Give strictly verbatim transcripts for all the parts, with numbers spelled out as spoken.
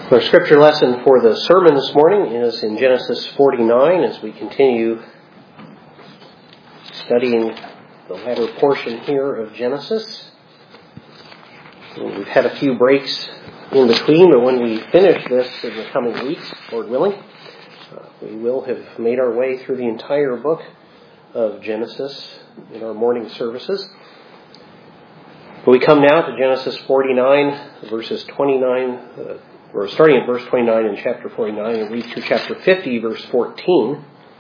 Our scripture lesson for the sermon this morning is in Genesis forty-nine as we continue studying the latter portion here of Genesis. And we've had a few breaks in between, but when we finish this in the coming weeks, Lord willing, uh, we will have made our way through the entire book of Genesis in our morning services. But we come now to Genesis forty-nine, verses twenty-nine, uh, We're starting at verse twenty-nine in chapter forty-nine and read through chapter fifty, verse fourteen.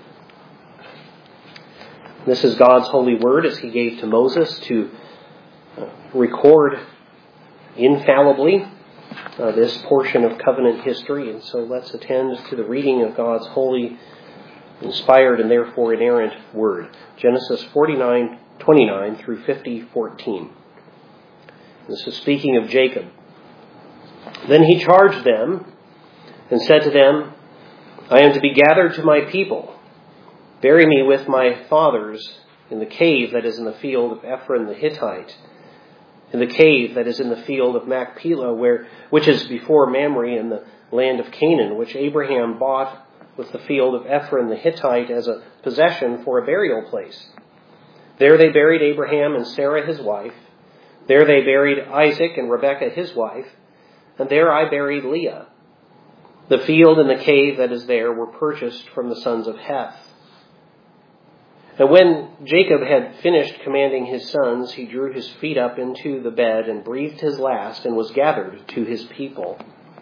This is God's holy word as he gave to Moses to uh, record infallibly uh, this portion of covenant history. And so let's attend to the reading of God's holy, inspired, and therefore inerrant word. Genesis forty-nine, twenty-nine through fifty, fourteen. This is speaking of Jacob. Then he charged them and said to them, I am to be gathered to my people. Bury me with my fathers in the cave that is in the field of Ephron the Hittite, in the cave that is in the field of Machpelah, where, which is before Mamre in the land of Canaan, which Abraham bought with the field of Ephron the Hittite as a possession for a burial place. There they buried Abraham and Sarah his wife. There they buried Isaac and Rebekah his wife. And there I buried Leah. The field and the cave that is there were purchased from the sons of Heth. And when Jacob had finished commanding his sons, he drew his feet up into the bed and breathed his last and was gathered to his people.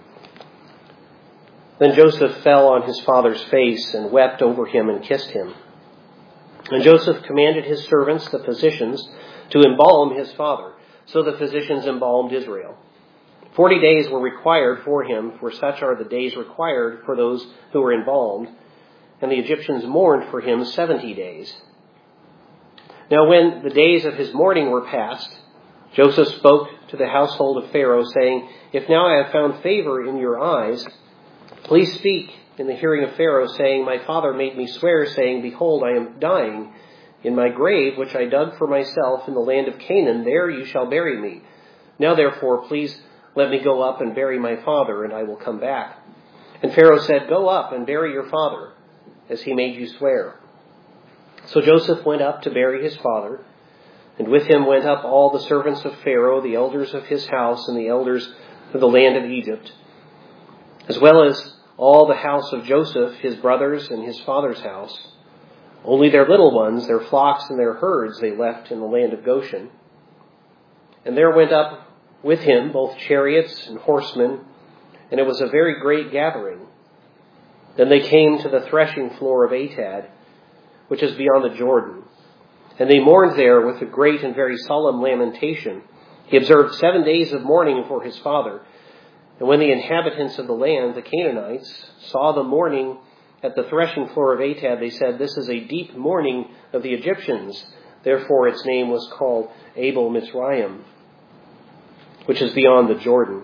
Then Joseph fell on his father's face and wept over him and kissed him. And Joseph commanded his servants, the physicians, to embalm his father. So the physicians embalmed Israel. Forty days were required for him, for such are the days required for those who were embalmed. And the Egyptians mourned for him seventy days. Now when the days of his mourning were past, Joseph spoke to the household of Pharaoh, saying, If now I have found favor in your eyes, please speak in the hearing of Pharaoh, saying, My father made me swear, saying, Behold, I am dying. In my grave, which I dug for myself in the land of Canaan, there you shall bury me. Now therefore, please let me go up and bury my father, and I will come back. And Pharaoh said, Go up and bury your father, as he made you swear. So Joseph went up to bury his father, and with him went up all the servants of Pharaoh, the elders of his house, and the elders of the land of Egypt, as well as all the house of Joseph, his brothers, and his father's house. Only their little ones, their flocks and their herds, they left in the land of Goshen. And there went up with him both chariots and horsemen, and it was a very great gathering. Then they came to the threshing floor of Atad, which is beyond the Jordan. And they mourned there with a great and very solemn lamentation. He observed seven days of mourning for his father. And when the inhabitants of the land, the Canaanites, saw the mourning at the threshing floor of Atad, they said, This is a deep mourning of the Egyptians. Therefore its name was called Abel Mizraim, which is beyond the Jordan.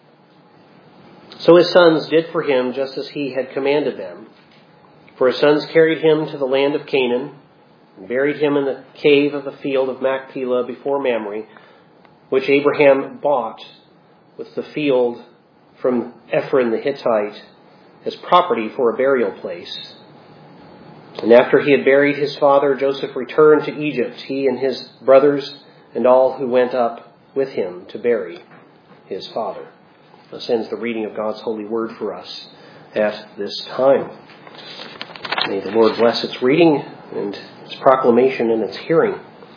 So his sons did for him just as he had commanded them. For his sons carried him to the land of Canaan, and buried him in the cave of the field of Machpelah before Mamre, which Abraham bought with the field from Ephron the Hittite as property for a burial place. And after he had buried his father, Joseph returned to Egypt, he and his brothers and all who went up with him to bury his father. This ends the reading of God's holy word for us at this time. May the Lord bless its reading and its proclamation and its hearing.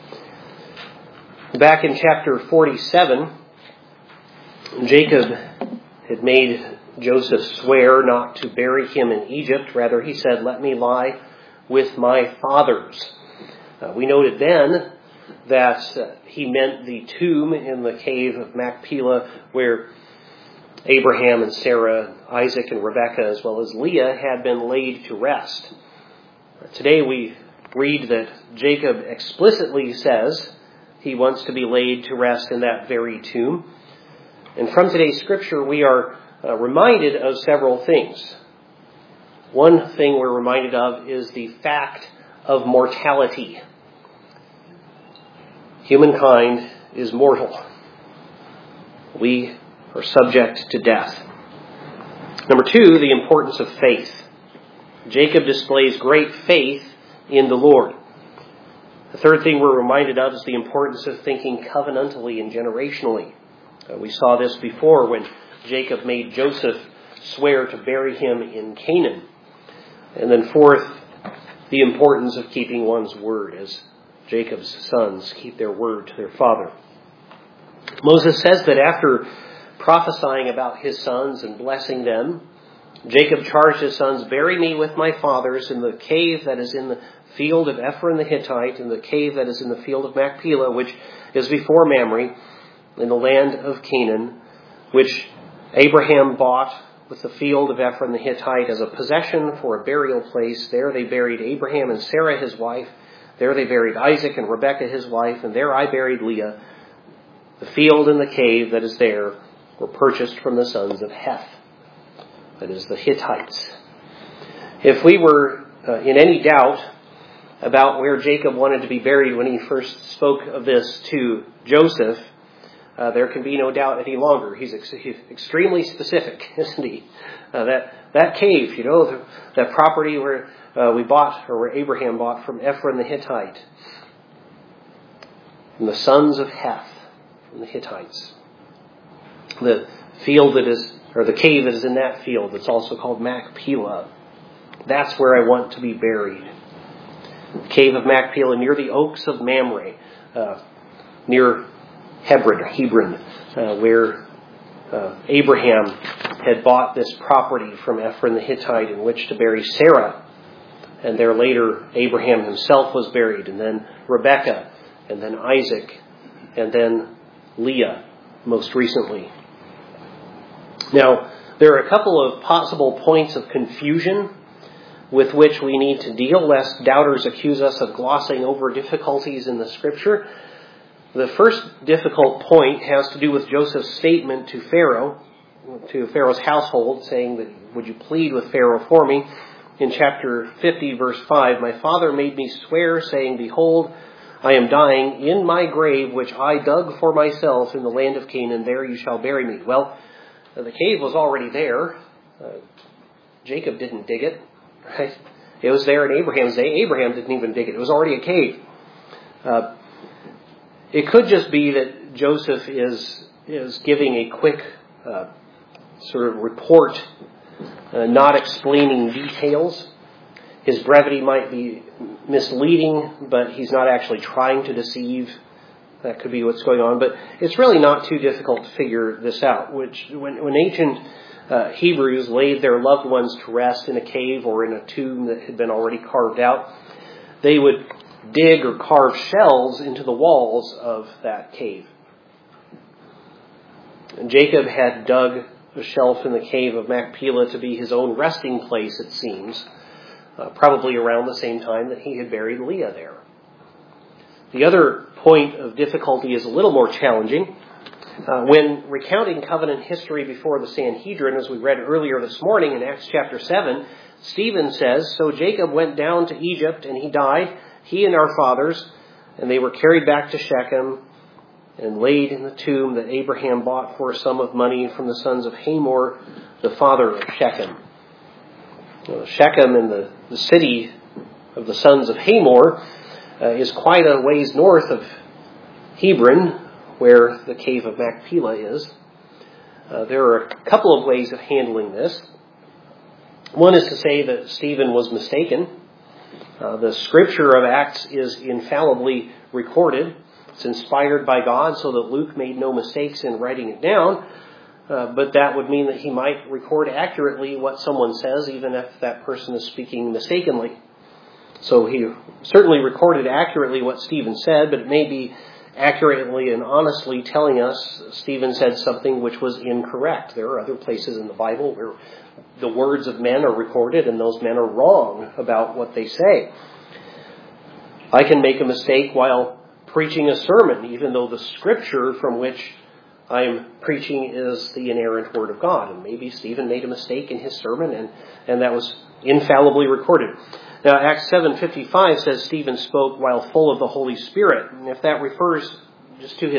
Back in chapter forty-seven, Jacob had made Joseph swear not to bury him in Egypt. Rather, he said, Let me lie with my fathers. Uh, we noted then that uh, he meant the tomb in the cave of Machpelah where Abraham and Sarah, Isaac and Rebekah, as well as Leah, had been laid to rest. Today we read that Jacob explicitly says he wants to be laid to rest in that very tomb. And from today's scripture we are uh, reminded of several things. One thing we're reminded of is the fact of mortality. Humankind is mortal. We are subject to death. Number two, the importance of faith. Jacob displays great faith in the Lord. The third thing we're reminded of is the importance of thinking covenantally and generationally. Uh, we saw this before when Jacob made Joseph swear to bury him in Canaan. And then fourth, the importance of keeping one's word, as Jacob's sons keep their word to their father. Moses says that after prophesying about his sons and blessing them, Jacob charged his sons, "Bury me with my fathers in the cave that is in the field of Ephron the Hittite, in the cave that is in the field of Machpelah, which is before Mamre, in the land of Canaan, which Abraham bought with the field of Ephron the Hittite as a possession for a burial place. There they buried Abraham and Sarah his wife. There they buried Isaac and Rebekah his wife. And there I buried Leah. The field and the cave that is there were purchased from the sons of Heth," that is, the Hittites. If we were uh, in any doubt about where Jacob wanted to be buried when he first spoke of this to Joseph, uh, there can be no doubt any longer. He's, ex- he's extremely specific, isn't he? Uh, that that cave, you know, the, that property where uh, we bought, or where Abraham bought from Ephron the Hittite, from the sons of Heth, from the Hittites. The field that is, or the cave that is in that field, it's also called Machpelah. That's where I want to be buried. The cave of Machpelah, near the oaks of Mamre, uh, near Hebron, Hebron, uh, where uh, Abraham had bought this property from Ephron the Hittite in which to bury Sarah. And there later Abraham himself was buried, and then Rebekah, and then Isaac, and then Leah most recently. Now, there are a couple of possible points of confusion with which we need to deal, lest doubters accuse us of glossing over difficulties in the Scripture. The first difficult point has to do with Joseph's statement to Pharaoh, to Pharaoh's household, saying that, "Would you plead with Pharaoh for me?" In chapter fifty, verse five, "My father made me swear, saying, Behold, I am dying in my grave, which I dug for myself in the land of Canaan. There you shall bury me." Well, the cave was already there. Uh, Jacob didn't dig it. Right? It was there in Abraham's day. Abraham didn't even dig it. It was already a cave. Uh, it could just be that Joseph is is giving a quick uh, sort of report, uh, not explaining details. His brevity might be misleading, but he's not actually trying to deceive. That could be what's going on. But it's really not too difficult to figure this out. Which, when, when ancient uh, Hebrews laid their loved ones to rest in a cave or in a tomb that had been already carved out, they would dig or carve shells into the walls of that cave. And Jacob had dug a shelf in the cave of Machpelah to be his own resting place, it seems, uh, probably around the same time that he had buried Leah there. The other point of difficulty is a little more challenging. Uh, when recounting covenant history before the Sanhedrin, as we read earlier this morning in Acts chapter seven, Stephen says, "So Jacob went down to Egypt, and he died, he and our fathers, and they were carried back to Shechem and laid in the tomb that Abraham bought for a sum of money from the sons of Hamor, the father of Shechem." Well, Shechem, in the, the city of the sons of Hamor, uh, is quite a ways north of Hebron, where the cave of Machpelah is. Uh, there are a couple of ways of handling this. One is to say that Stephen was mistaken. Uh, the scripture of Acts is infallibly recorded. It's inspired by God, so that Luke made no mistakes in writing it down. Uh, but that would mean that he might record accurately what someone says, even if that person is speaking mistakenly. So he certainly recorded accurately what Stephen said, but it may be accurately and honestly telling us Stephen said something which was incorrect. There are other places in the Bible where the words of men are recorded and those men are wrong about what they say. I can make a mistake while preaching a sermon, even though the scripture from which I'm preaching is the inerrant word of God. And maybe Stephen made a mistake in his sermon, and, and that was infallibly recorded. Now, Acts seven fifty-five says Stephen spoke while full of the Holy Spirit. And if that refers just to his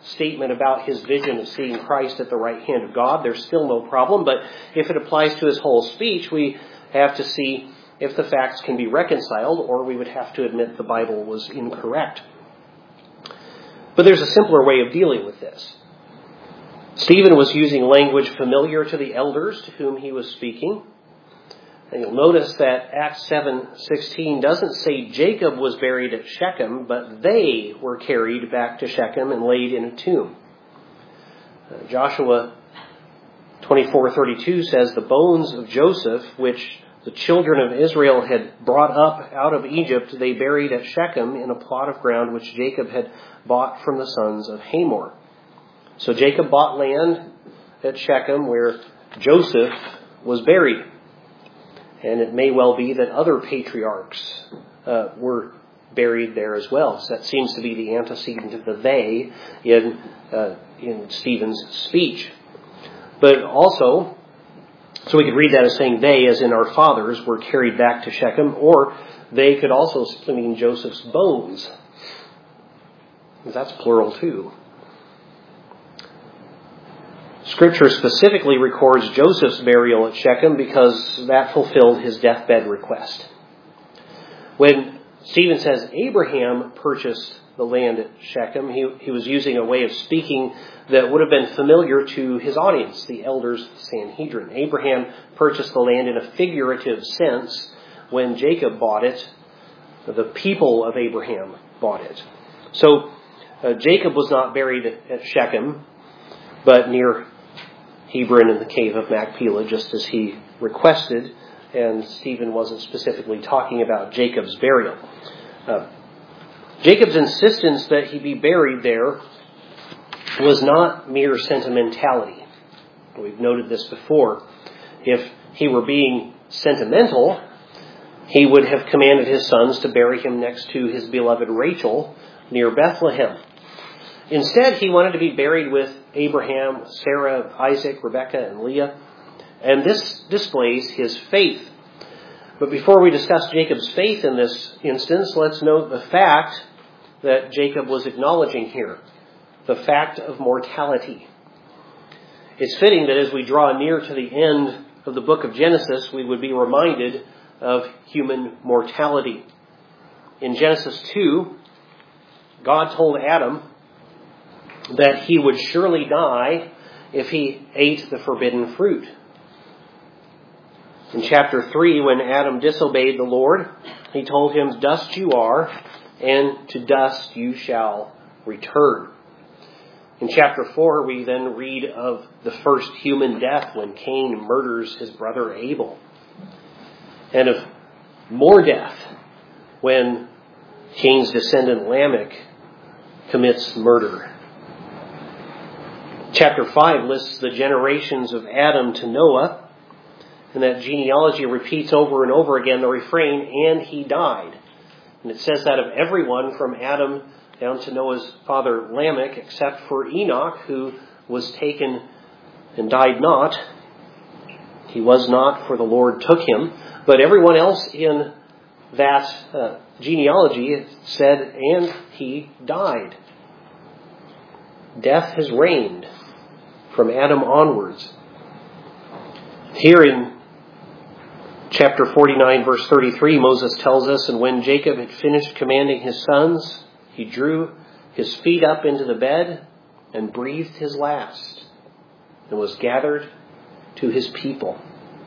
statement about his vision of seeing Christ at the right hand of God, there's still no problem. But if it applies to his whole speech, we have to see if the facts can be reconciled, or we would have to admit the Bible was incorrect. But there's a simpler way of dealing with this. Stephen was using language familiar to the elders to whom he was speaking. And you'll notice that Acts seven sixteen doesn't say Jacob was buried at Shechem, but they were carried back to Shechem and laid in a tomb. Uh, Joshua twenty-four thirty-two says, the bones of Joseph, which the children of Israel had brought up out of Egypt, they buried at Shechem in a plot of ground which Jacob had bought from the sons of Hamor. So Jacob bought land at Shechem where Joseph was buried. And it may well be that other patriarchs uh, were buried there as well. So that seems to be the antecedent of the they in, uh, in Stephen's speech. But also, so we could read that as saying they, as in our fathers, were carried back to Shechem, or they could also simply mean Joseph's bones. That's plural too. Scripture specifically records Joseph's burial at Shechem because that fulfilled his deathbed request. When Stephen says Abraham purchased the land at Shechem, he, he was using a way of speaking that would have been familiar to his audience, the elders Sanhedrin. Abraham purchased the land in a figurative sense. When Jacob bought it, the people of Abraham bought it. So uh, Jacob was not buried at Shechem, but near Hebron in the cave of Machpelah, just as he requested, and Stephen wasn't specifically talking about Jacob's burial. Uh, Jacob's insistence that he be buried there was not mere sentimentality. We've noted this before. If he were being sentimental, he would have commanded his sons to bury him next to his beloved Rachel near Bethlehem. Instead, he wanted to be buried with Abraham, Sarah, Isaac, Rebekah, and Leah. And this displays his faith. But before we discuss Jacob's faith in this instance, let's note the fact that Jacob was acknowledging here. The fact of mortality. It's fitting that as we draw near to the end of the book of Genesis, we would be reminded of human mortality. In Genesis two, God told Adam that he would surely die if he ate the forbidden fruit. In chapter three, when Adam disobeyed the Lord, he told him, dust you are, and to dust you shall return. In chapter four, we then read of the first human death when Cain murders his brother Abel. And of more death when Cain's descendant Lamech commits murder. Chapter five lists the generations of Adam to Noah, and that genealogy repeats over and over again the refrain, and he died. And it says that of everyone from Adam down to Noah's father Lamech, except for Enoch, who was taken and died not. He was not, for the Lord took him. But everyone else in that uh, genealogy said, and he died. Death has reigned from Adam onwards. Here in chapter forty-nine, verse thirty-three, Moses tells us, and when Jacob had finished commanding his sons, he drew his feet up into the bed and breathed his last and was gathered to his people.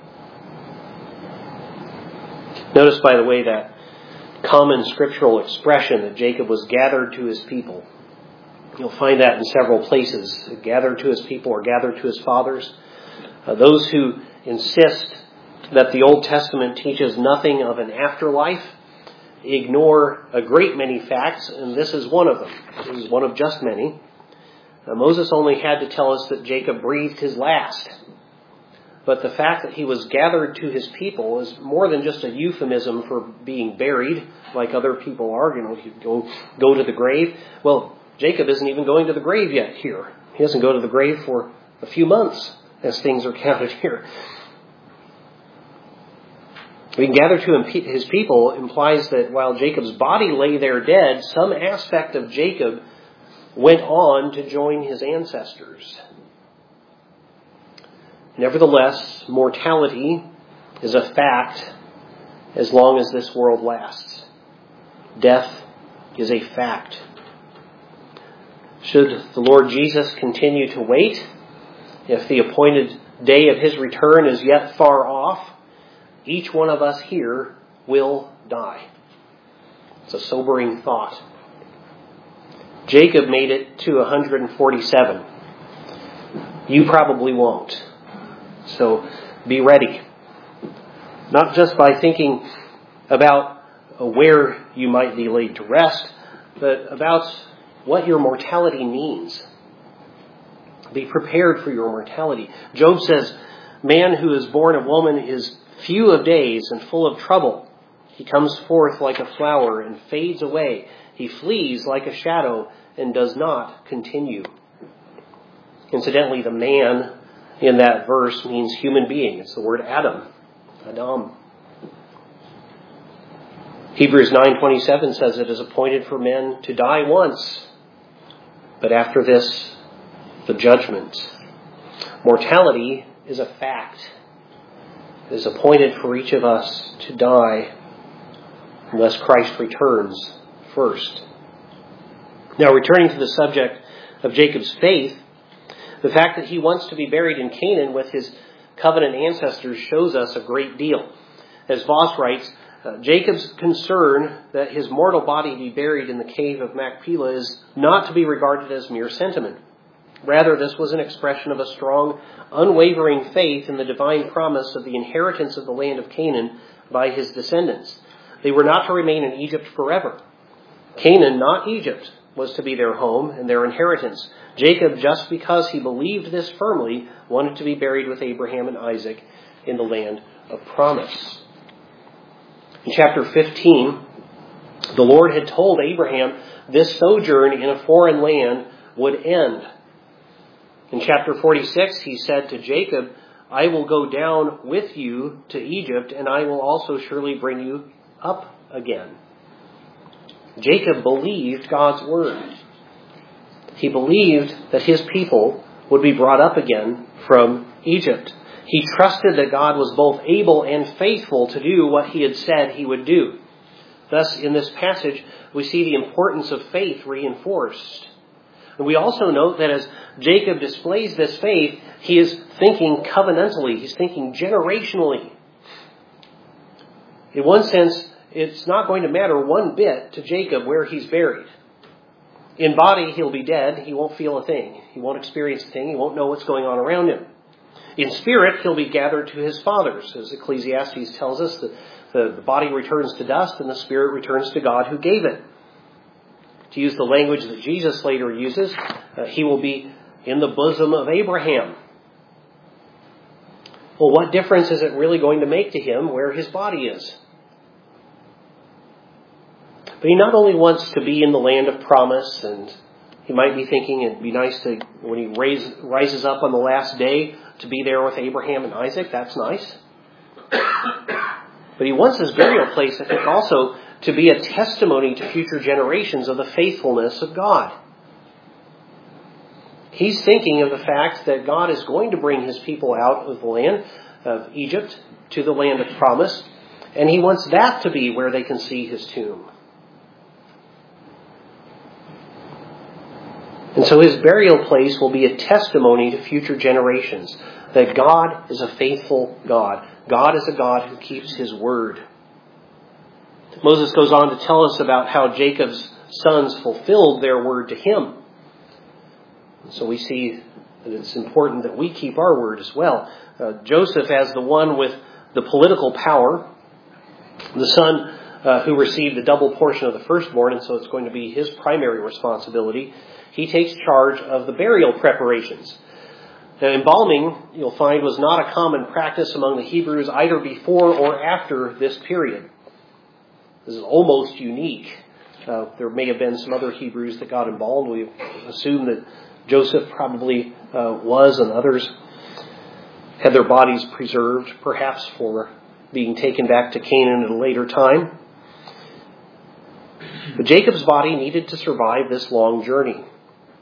Notice, by the way, that common scriptural expression that Jacob was gathered to his people. You'll find that in several places. Gathered to his people or gathered to his fathers. Uh, those who insist that the Old Testament teaches nothing of an afterlife ignore a great many facts, and this is one of them. This is one of just many. Uh, Moses only had to tell us that Jacob breathed his last. But the fact that he was gathered to his people is more than just a euphemism for being buried, like other people are. You know, you go go to the grave. Well, Jacob isn't even going to the grave yet here. He doesn't go to the grave for a few months, as things are counted here. Being gathered to his people implies that while Jacob's body lay there dead, some aspect of Jacob went on to join his ancestors. Nevertheless, mortality is a fact as long as this world lasts. Death is a fact. Should the Lord Jesus continue to wait, if the appointed day of his return is yet far off, each one of us here will die. It's a sobering thought. Jacob made it to one hundred forty-seven. You probably won't. So be ready. Not just by thinking about where you might be laid to rest, but about what your mortality means. Be prepared for your mortality. Job says, man who is born of woman is few of days and full of trouble. He comes forth like a flower and fades away. He flees like a shadow and does not continue. Incidentally, the man in that verse means human being. It's the word Adam. Adam. Hebrews nine twenty-seven says it is appointed for men to die once, but after this, the judgment. Mortality is a fact. It is appointed for each of us to die unless Christ returns first. Now, returning to the subject of Jacob's faith, the fact that he wants to be buried in Canaan with his covenant ancestors shows us a great deal. As Voss writes, uh, Jacob's concern that his mortal body be buried in the cave of Machpelah is not to be regarded as mere sentiment. Rather, this was an expression of a strong, unwavering faith in the divine promise of the inheritance of the land of Canaan by his descendants. They were not to remain in Egypt forever. Canaan, not Egypt, was to be their home and their inheritance. Jacob, just because he believed this firmly, wanted to be buried with Abraham and Isaac in the land of promise. In chapter fifteen, the Lord had told Abraham this sojourn in a foreign land would end. In chapter forty-six, he said to Jacob, I will go down with you to Egypt, and I will also surely bring you up again. Jacob believed God's word. He believed that his people would be brought up again from Egypt. He trusted that God was both able and faithful to do what he had said he would do. Thus, in this passage, we see the importance of faith reinforced. And we also note that as Jacob displays this faith, he is thinking covenantally. He's thinking generationally. In one sense, it's not going to matter one bit to Jacob where he's buried. In body, he'll be dead. He won't feel a thing. He won't experience a thing. He won't know what's going on around him. In spirit, he'll be gathered to his fathers. As Ecclesiastes tells us, the, the, the body returns to dust and the spirit returns to God who gave it. To use the language that Jesus later uses, uh, he will be in the bosom of Abraham. Well, what difference is it really going to make to him where his body is? But he not only wants to be in the land of promise, and he might be thinking it'd be nice to, when he raise, rises up on the last day, to be there with Abraham and Isaac. That's nice. But he wants his burial place, I think, also to be a testimony to future generations of the faithfulness of God. He's thinking of the fact that God is going to bring his people out of the land of Egypt to the land of promise, and he wants that to be where they can see his tomb. And so his burial place will be a testimony to future generations that God is a faithful God. God is a God who keeps his word. Moses goes on to tell us about how Jacob's sons fulfilled their word to him. So we see that it's important that we keep our word as well. Uh, Joseph, as the one with the political power, the son uh, who received the double portion of the firstborn, and so it's going to be his primary responsibility, he takes charge of the burial preparations. Now, embalming, you'll find, was not a common practice among the Hebrews either before or after this period. This is almost unique. Uh, there may have been some other Hebrews that got embalmed. We assume that Joseph probably uh, was, and others had their bodies preserved, perhaps for being taken back to Canaan at a later time. But Jacob's body needed to survive this long journey.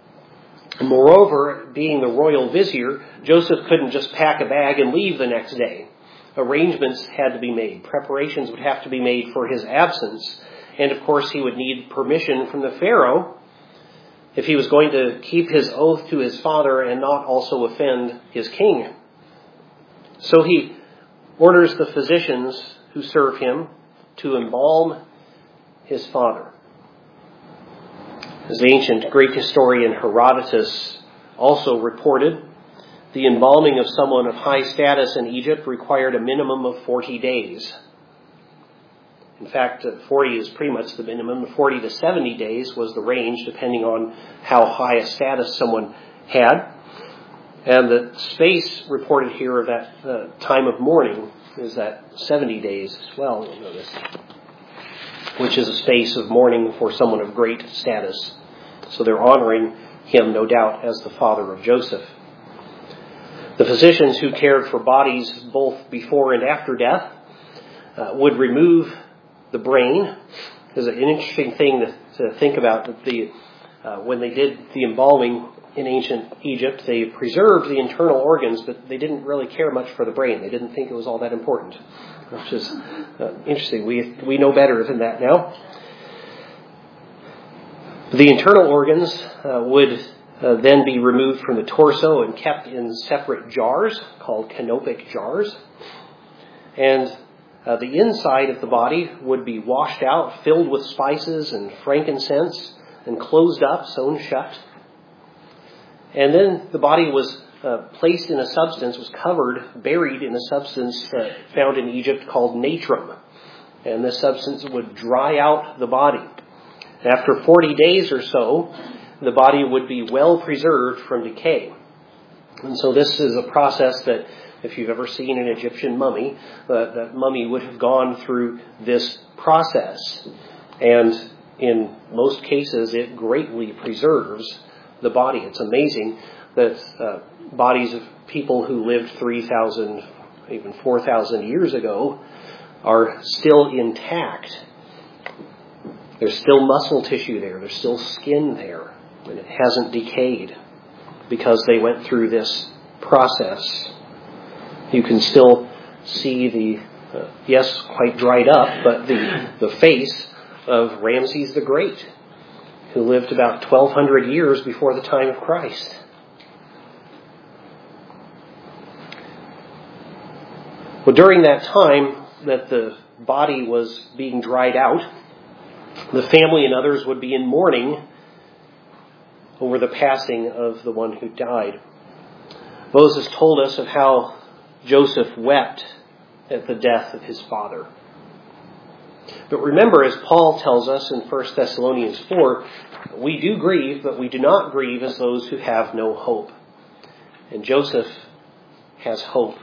Moreover, being the royal vizier, Joseph couldn't just pack a bag and leave the next day. Arrangements had to be made. Preparations would have to be made for his absence. And of course, he would need permission from the Pharaoh if he was going to keep his oath to his father and not also offend his king. So he orders the physicians who serve him to embalm his father. As the ancient Greek historian Herodotus also reported, the embalming of someone of high status in Egypt required a minimum of forty days. In fact, forty is pretty much the minimum. forty to seventy days was the range, depending on how high a status someone had. And the space reported here of that uh, time of mourning is that seventy days as well, you'll notice, which is a space of mourning for someone of great status. So they're honoring him, no doubt, as the father of Joseph. The physicians who cared for bodies both before and after death uh, would remove the brain. There's an interesting thing to, to think about. That the uh, when they did the embalming in ancient Egypt, they preserved the internal organs, but they didn't really care much for the brain. They didn't think it was all that important, which is uh, interesting. We we know better than that now. The internal organs uh, would uh, then be removed from the torso and kept in separate jars called canopic jars. And uh, the inside of the body would be washed out, filled with spices and frankincense, and closed up, sewn shut. And then the body was uh, placed in a substance, was covered, buried in a substance uh, found in Egypt called natrum. And this substance would dry out the body. After forty days or so, the body would be well preserved from decay. And so this is a process that, if you've ever seen an Egyptian mummy, uh, that mummy would have gone through this process. And in most cases, it greatly preserves the body. It's amazing that uh, bodies of people who lived three thousand, even four thousand years ago are still intact. There's still muscle tissue there. There's still skin there. And it hasn't decayed because they went through this process. You can still see the, uh, yes, quite dried up, but the, the face of Ramses the Great, who lived about twelve hundred years before the time of Christ. Well, during that time that the body was being dried out, the family and others would be in mourning over the passing of the one who died. Moses told us of how Joseph wept at the death of his father. But remember, as Paul tells us in First Thessalonians four, we do grieve, but we do not grieve as those who have no hope. And Joseph has hope.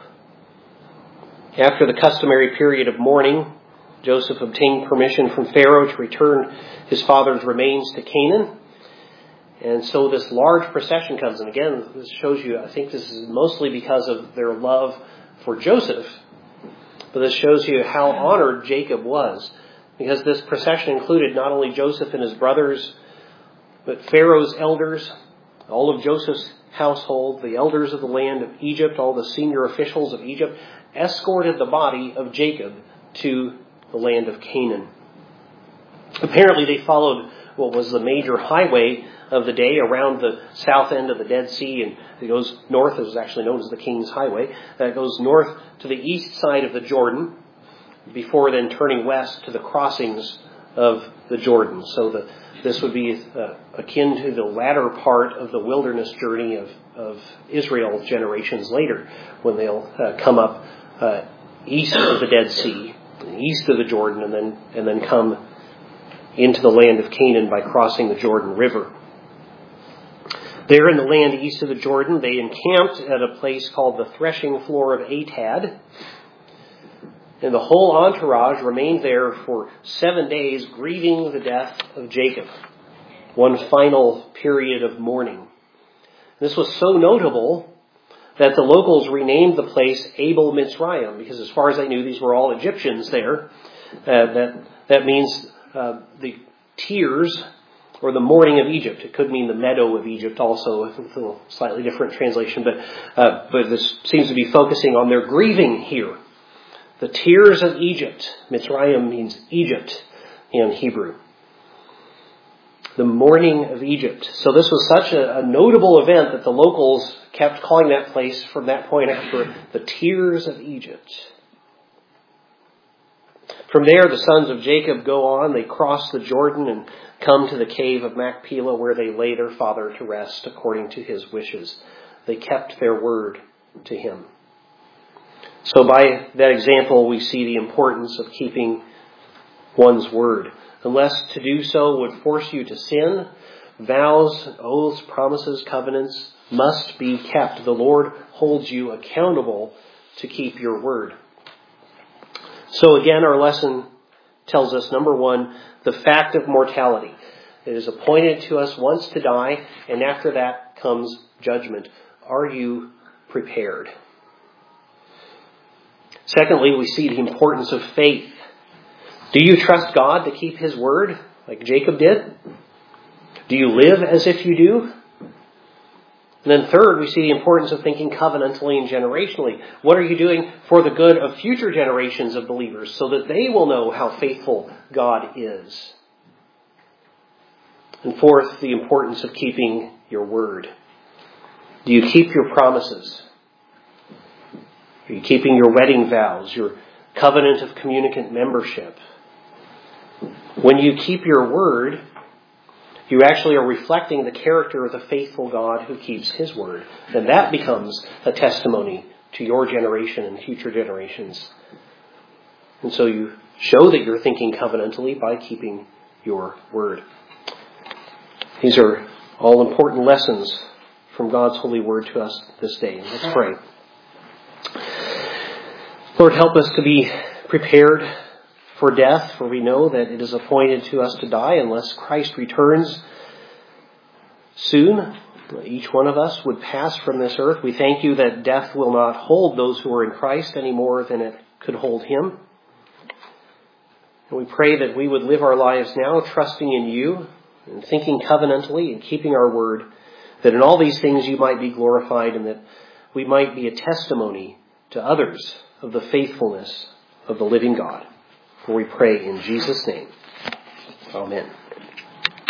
After the customary period of mourning, Joseph obtained permission from Pharaoh to return his father's remains to Canaan. And so this large procession comes. And again, this shows you, I think this is mostly because of their love for Joseph. But this shows you how honored Jacob was. Because this procession included not only Joseph and his brothers, but Pharaoh's elders, all of Joseph's household, the elders of the land of Egypt, all the senior officials of Egypt, escorted the body of Jacob to the land of Canaan. Apparently they followed what was the major highway of the day around the south end of the Dead Sea, and it goes north. It was actually known as the King's Highway. It goes north to the east side of the Jordan, before then turning west to the crossings of the Jordan. So the, this would be uh, akin to the latter part of the wilderness journey of, of Israel generations later, when they'll uh, come up uh, east of the Dead Sea, east of the Jordan, and then and then come into the land of Canaan by crossing the Jordan River. There in the land east of the Jordan, they encamped at a place called the threshing floor of Atad. And the whole entourage remained there for seven days, grieving the death of Jacob. One final period of mourning. This was so notable that the locals renamed the place Abel Mitzrayim, because as far as I knew, these were all Egyptians there. Uh, that that means uh, the tears or the morning of Egypt. It could mean the meadow of Egypt also, a little slightly different translation, but, uh, but this seems to be focusing on their grieving here. The tears of Egypt. Mitzrayim means Egypt in Hebrew. The morning of Egypt. So this was such a, a notable event that the locals kept calling that place from that point after the tears of Egypt. From there, the sons of Jacob go on. They cross the Jordan and come to the cave of Machpelah, where they lay their father to rest according to his wishes. They kept their word to him. So by that example, we see the importance of keeping one's word. Unless to do so would force you to sin, vows, oaths, promises, covenants must be kept. The Lord holds you accountable to keep your word. So again, our lesson tells us, number one, the fact of mortality. It is appointed to us once to die, and after that comes judgment. Are you prepared? Secondly, we see the importance of faith. Do you trust God to keep his word, like Jacob did? Do you live as if you do? And then third, we see the importance of thinking covenantally and generationally. What are you doing for the good of future generations of believers so that they will know how faithful God is? And fourth, the importance of keeping your word. Do you keep your promises? Are you keeping your wedding vows, your covenant of communicant membership? When you keep your word, you actually are reflecting the character of the faithful God who keeps his word. And that becomes a testimony to your generation and future generations. And so you show that you're thinking covenantally by keeping your word. These are all important lessons from God's holy word to us this day. Let's pray. Lord, help us to be prepared for death, for we know that it is appointed to us to die unless Christ returns soon. Each one of us would pass from this earth. We thank you that death will not hold those who are in Christ any more than it could hold him. And we pray that we would live our lives now trusting in you and thinking covenantally and keeping our word, that in all these things you might be glorified and that we might be a testimony to others of the faithfulness of the living God. For we pray in Jesus' name. Amen.